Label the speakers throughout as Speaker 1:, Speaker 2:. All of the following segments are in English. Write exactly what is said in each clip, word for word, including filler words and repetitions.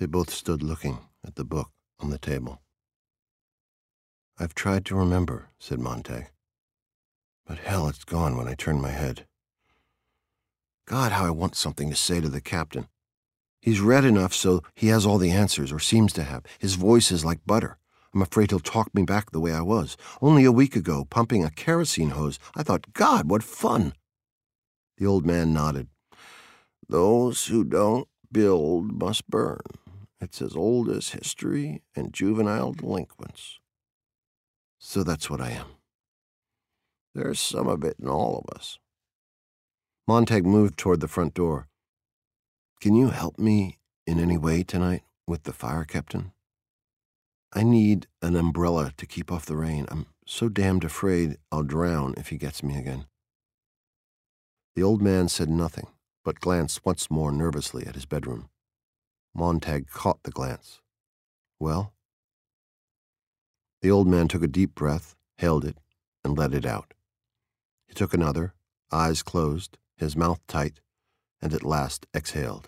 Speaker 1: They both stood looking at the book on the table. "I've tried to remember," said Montag. "But hell, it's gone when I turn my head. God, how I want something to say to the captain. He's read enough so he has all the answers, or seems to have. His voice is like butter. I'm afraid he'll talk me back the way I was. Only a week ago, pumping a kerosene hose, I thought, God, what fun!" The old man nodded. "Those who don't build must burn. It's as old as history and juvenile delinquents." "So that's what I am." "There's some of it in all of us." Montag moved toward the front door. "Can you help me in any way tonight with the fire, Captain? I need an umbrella to keep off the rain. I'm so damned afraid I'll drown if he gets me again." The old man said nothing, but glanced once more nervously at his bedroom. Montag caught the glance. "Well?" The old man took a deep breath, held it, and let it out. He took another, eyes closed, his mouth tight, and at last exhaled.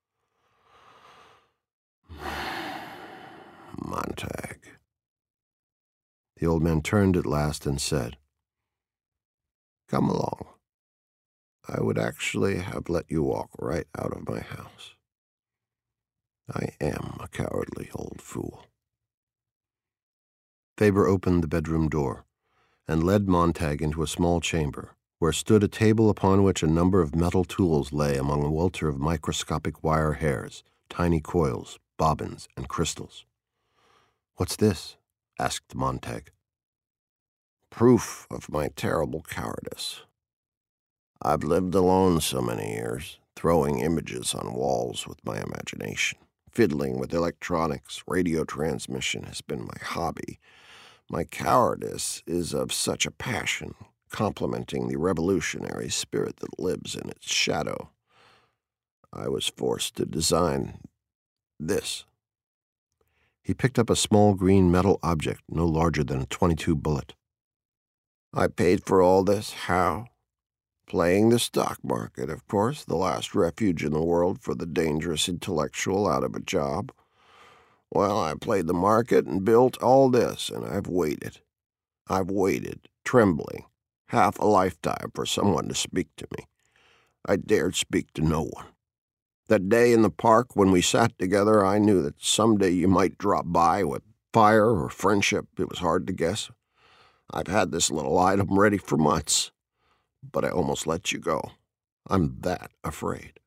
Speaker 1: "Montag." The old man turned at last and said, "Come along. I would actually have let you walk right out of my house. I am a cowardly old fool." Faber opened the bedroom door and led Montag into a small chamber, where stood a table upon which a number of metal tools lay among a welter of microscopic wire hairs, tiny coils, bobbins, and crystals. "What's this?" asked Montag. "Proof of my terrible cowardice. I've lived alone so many years, throwing images on walls with my imagination. Fiddling with electronics, radio transmission has been my hobby. My cowardice is of such a passion, complementing the revolutionary spirit that lives in its shadow. I was forced to design this." He picked up a small green metal object no larger than a twenty-two bullet. "I paid for all this. How? Playing the stock market, of course, the last refuge in the world for the dangerous intellectual out of a job. Well, I played the market and built all this, and I've waited. I've waited, trembling, half a lifetime for someone to speak to me. I dared speak to no one. That day in the park when we sat together, I knew that someday you might drop by with fire or friendship. It was hard to guess. I've had this little item ready for months, but I almost let you go. I'm that afraid."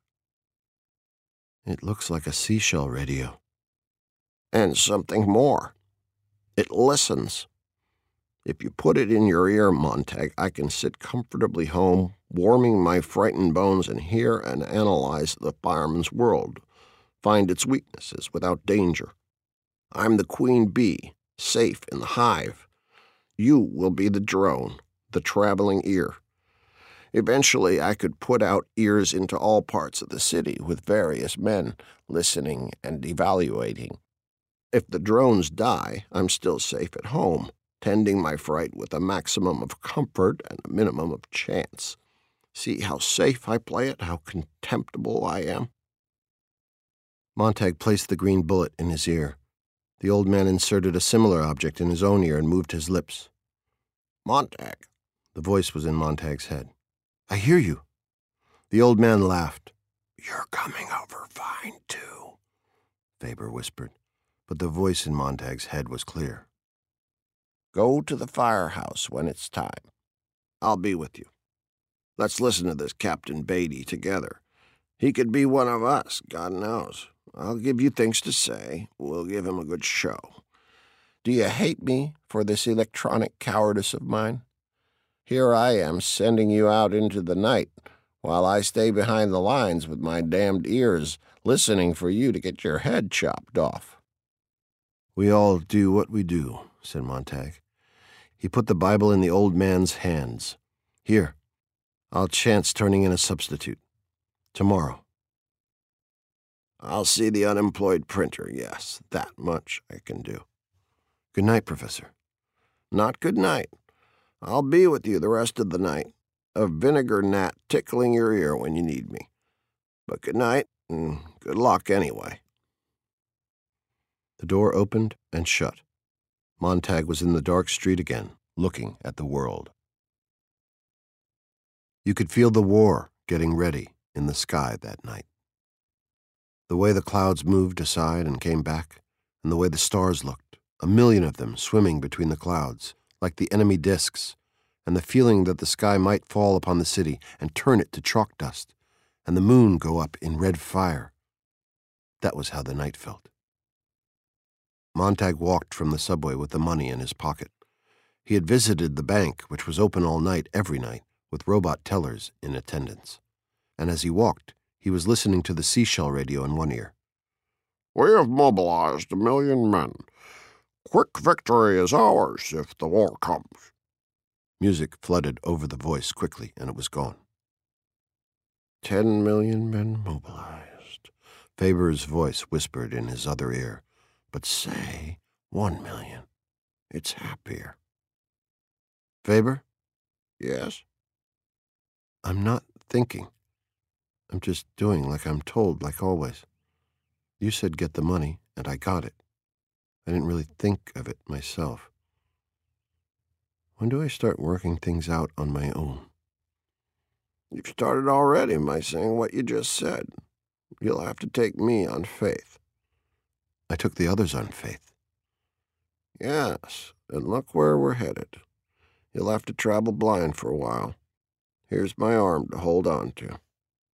Speaker 1: "It looks like a seashell radio." "And something more. It listens. If you put it in your ear, Montag, I can sit comfortably home, warming my frightened bones, and hear and analyze the fireman's world, find its weaknesses without danger. I'm the queen bee, safe in the hive. You will be the drone, the traveling ear. Eventually, I could put out ears into all parts of the city with various men listening and evaluating. If the drones die, I'm still safe at home, tending my fright with a maximum of comfort and a minimum of chance. See how safe I play it, how contemptible I am?" Montag placed the green bullet in his ear. The old man inserted a similar object in his own ear and moved his lips. "Montag." The voice was in Montag's head. "I hear you." The old man laughed. "You're coming over fine, too," Faber whispered, but the voice in Montag's head was clear. "Go to the firehouse when it's time. I'll be with you. Let's listen to this Captain Beatty together. He could be one of us, God knows. I'll give you things to say. We'll give him a good show. Do you hate me for this electronic cowardice of mine? Here I am sending you out into the night, while I stay behind the lines with my damned ears, listening for you to get your head chopped off." "We all do what we do," said Montag. He put the Bible in the old man's hands. "Here, I'll chance turning in a substitute. Tomorrow." "I'll see the unemployed printer, yes, that much I can do." "Good night, Professor." "Not good night. I'll be with you the rest of the night, a vinegar gnat tickling your ear when you need me. But good night, and good luck anyway." door opened and shut. Montag was in the dark street again, looking at the world. You could feel the war getting ready in the sky that night. The way the clouds moved aside and came back, and the way the stars looked, a million of them swimming between the clouds, like the enemy discs, and the feeling that the sky might fall upon the city and turn it to chalk dust, and the moon go up in red fire. That was how the night felt. Montag walked from the subway with the money in his pocket. He had visited the bank, which was open all night, every night, with robot tellers in attendance. And as he walked, he was listening to the seashell radio in one ear.
Speaker 2: "We have mobilized a million men. Quick victory is ours if the war comes."
Speaker 1: Music flooded over the voice quickly, and it was gone. Ten million men mobilized. Faber's voice whispered in his other ear. But say one million. It's happier. Faber?
Speaker 2: Yes?
Speaker 1: I'm not thinking. I'm just doing like I'm told, like always. You said get the money, and I got it. I didn't really think of it myself. When do I start working things out on my own?
Speaker 2: You've started already by saying what you just said. You'll have to take me on faith.
Speaker 1: I took the others on faith.
Speaker 2: Yes, and look where we're headed. You'll have to travel blind for a while. Here's my arm to hold on to.